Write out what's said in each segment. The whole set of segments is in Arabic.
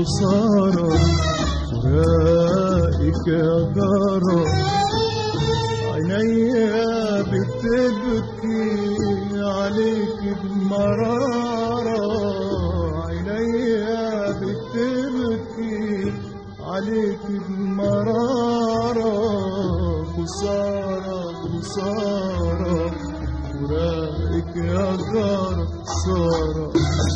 خسارة فراقك يا جارة. عينيا بتبكي عليك بمرارة، عينيا بتبكي عليك بمرارة. خسارة خسارة فراقك يا جارة خسارة.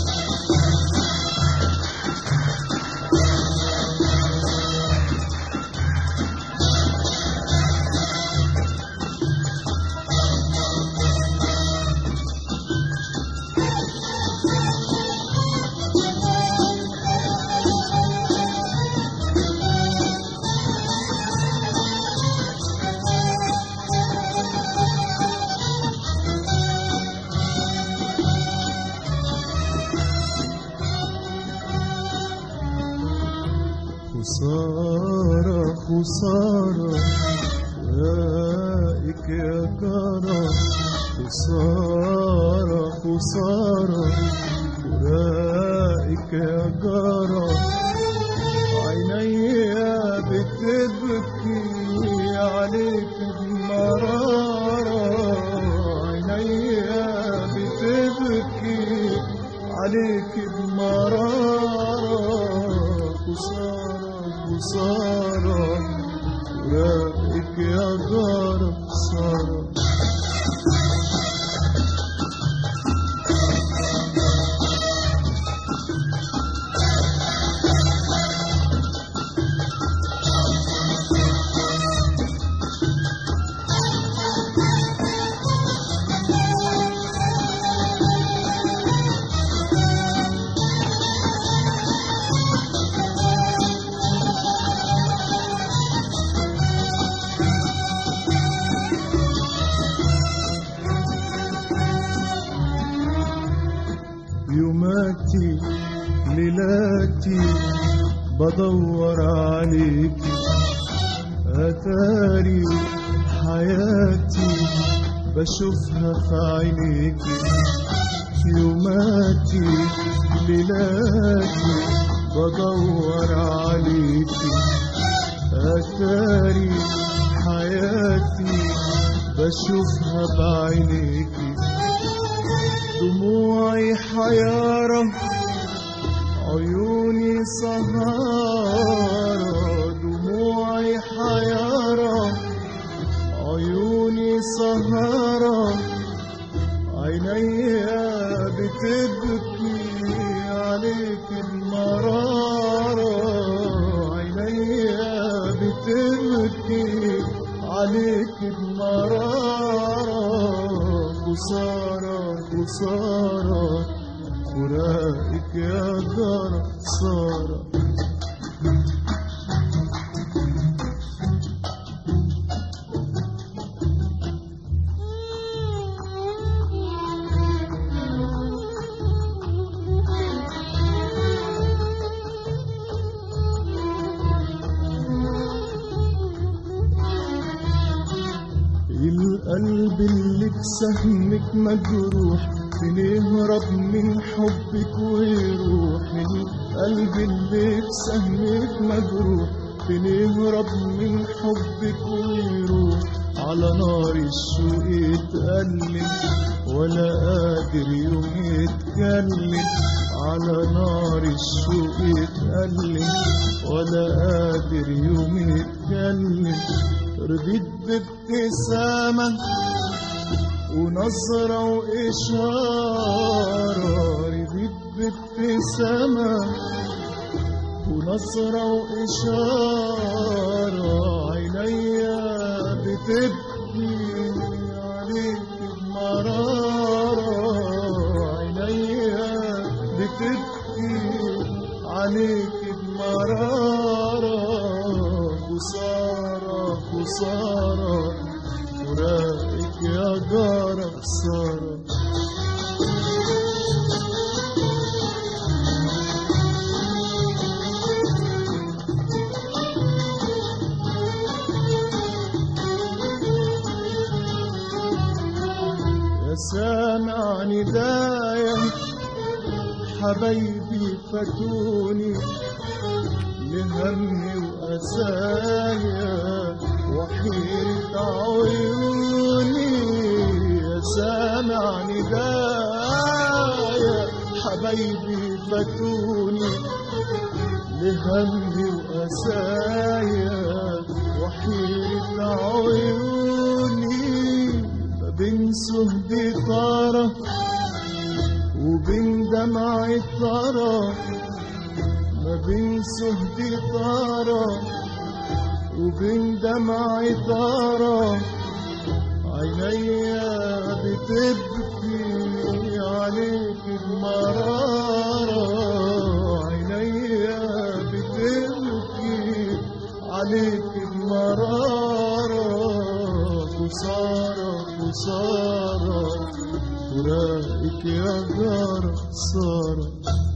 خسارة خسارة فراقك يا جارة. خسارة خسارة فراقك يا جارة. عينيا بتبكي عليك بمرارة، عينيا بتبكي عليك بمرارة. خسارة خسارة فراقك يا جارة خسارة. يوماتي ليلاتي بدور عليكي، أتاري حياتي بشوفها في عينيكي. يوماتي ليلاتي بدور عليكي، أتاري حياتي بشوفها بعينيكي. دموعي حيارة عيوني سهارة، دموعي حيارة عيوني سهارة. عينيا بتبكي عليك بمرارة، عينيا بتبكي عليك بمرارة. خسارة خسارة فراقك يا جارة خسارة. القلب اللي بسهمك مجروح فين يهرب من حبك ويروح. القلب اللي بسهمك مجروح فين يهرب من حبك ويروح. على نار الشوق يتألم ولا قادر يوم يتكلم، على نار الشوق يتألم ولا قادر يوم يتكلم. رضيت بابتسامة ونظرة وإشارة، رضيت بابتسامة ونظرة وإشارة. عينيا بتبكي عليك بمرارة، عينيا بتبكي عليك بمرارة. خسارة خسارة فراقك يا جارة خسارة. يا سامع ندايا حبايبي فاتوني، لهمي وأسايا وحيرة عيوني يا سامع ندايا حبايبي فاتوني لهمي وأسايا وحيرة عيوني ما بين سهدي طارة وبين دمعة طارة ما بين سهدي طارة وبين دمعة طارة عينيا بتبكي عليك بمرارة عينيا بتبكي عليك بمرارة خسارة خسارة فراقك يا جارة خسارة